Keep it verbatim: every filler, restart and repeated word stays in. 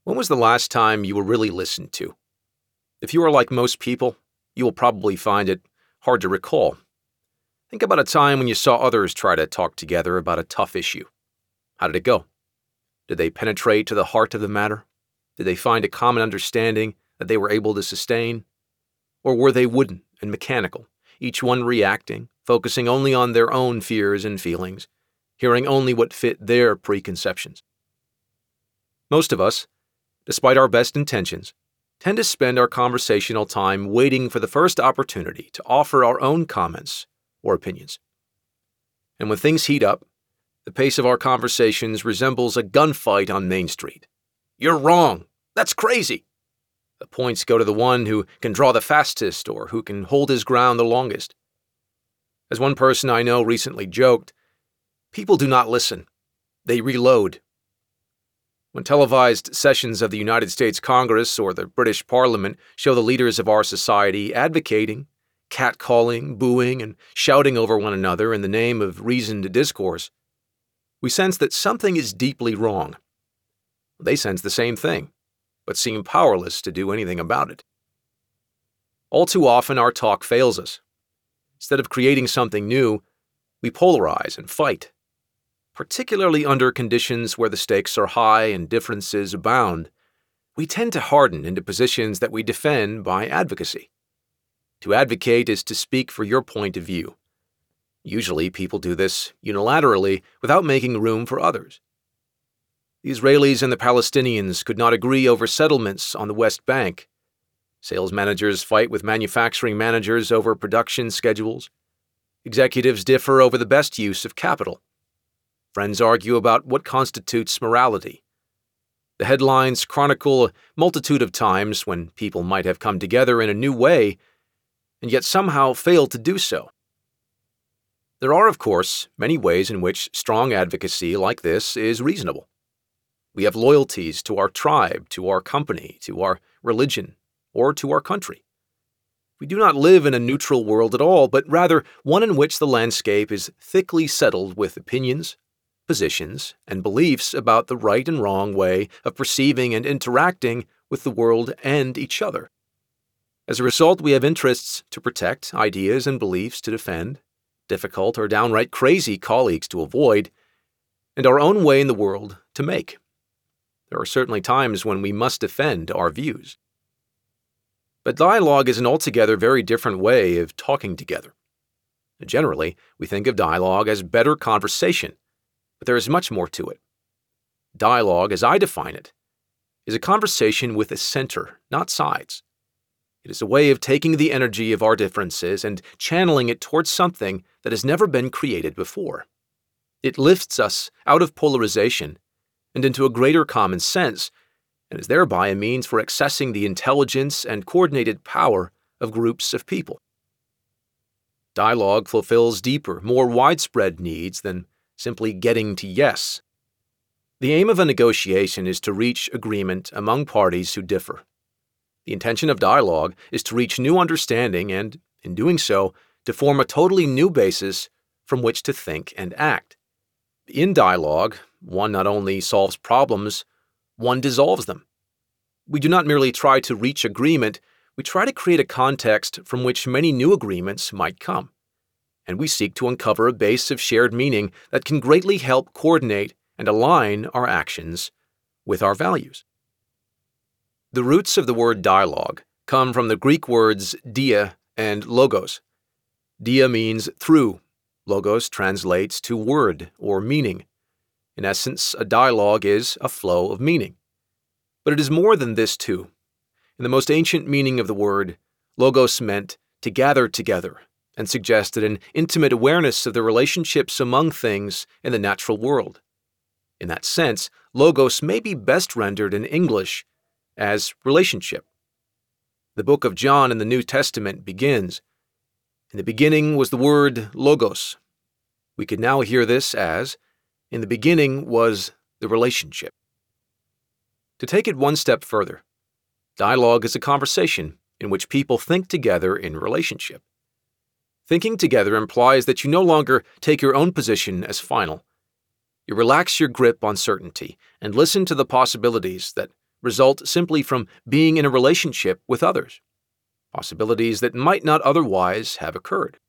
When was the last time you were really listened to? If you are like most people, you will probably find it hard to recall. Think about a time when you saw others try to talk together about a tough issue. How did it go? Did they penetrate to the heart of the matter? Did they find a common understanding that they were able to sustain? Or were they wooden and mechanical, each one reacting, focusing only on their own fears and feelings, hearing only what fit their preconceptions? Most of us, despite our best intentions, tend to spend our conversational time waiting for the first opportunity to offer our own comments or opinions. And when things heat up, the pace of our conversations resembles a gunfight on Main Street. You're wrong. That's crazy. The points go to the one who can draw the fastest or who can hold his ground the longest. As one person I know recently joked, people do not listen. They reload. When televised sessions of the United States Congress or the British Parliament show the leaders of our society advocating, catcalling, booing, and shouting over one another in the name of reasoned discourse, we sense that something is deeply wrong. They sense the same thing, but seem powerless to do anything about it. All too often, our talk fails us. Instead of creating something new, we polarize and fight. Particularly under conditions where the stakes are high and differences abound, we tend to harden into positions that we defend by advocacy. To advocate is to speak for your point of view. Usually, people do this unilaterally without making room for others. The Israelis and the Palestinians could not agree over settlements on the West Bank. Sales managers fight with manufacturing managers over production schedules. Executives differ over the best use of capital. Friends argue about what constitutes morality. The headlines chronicle a multitude of times when people might have come together in a new way, and yet somehow failed to do so. There are, of course, many ways in which strong advocacy like this is reasonable. We have loyalties to our tribe, to our company, to our religion, or to our country. We do not live in a neutral world at all, but rather one in which the landscape is thickly settled with opinions, positions, and beliefs about the right and wrong way of perceiving and interacting with the world and each other. As a result, we have interests to protect, ideas and beliefs to defend, difficult or downright crazy colleagues to avoid, and our own way in the world to make. There are certainly times when we must defend our views. But dialogue is an altogether very different way of talking together. Generally, we think of dialogue as better conversation, but there is much more to it. Dialogue, as I define it, is a conversation with a center, not sides. It is a way of taking the energy of our differences and channeling it towards something that has never been created before. It lifts us out of polarization and into a greater common sense, and is thereby a means for accessing the intelligence and coordinated power of groups of people. Dialogue fulfills deeper, more widespread needs than simply getting to yes. The aim of a negotiation is to reach agreement among parties who differ. The intention of dialogue is to reach new understanding and, in doing so, to form a totally new basis from which to think and act. In dialogue, one not only solves problems, one dissolves them. We do not merely try to reach agreement, we try to create a context from which many new agreements might come. And we seek to uncover a base of shared meaning that can greatly help coordinate and align our actions with our values. The roots of the word dialogue come from the Greek words dia and logos. Dia means through. Logos translates to word or meaning. In essence, a dialogue is a flow of meaning. But it is more than this too. In the most ancient meaning of the word, logos meant to gather together, and suggested an intimate awareness of the relationships among things in the natural world. In that sense, logos may be best rendered in English as relationship. The book of John in the New Testament begins, "In the beginning was the word logos." We could now hear this as, "In the beginning was the relationship." To take it one step further, dialogue is a conversation in which people think together in relationship. Thinking together implies that you no longer take your own position as final. You relax your grip on certainty and listen to the possibilities that result simply from being in a relationship with others, possibilities that might not otherwise have occurred.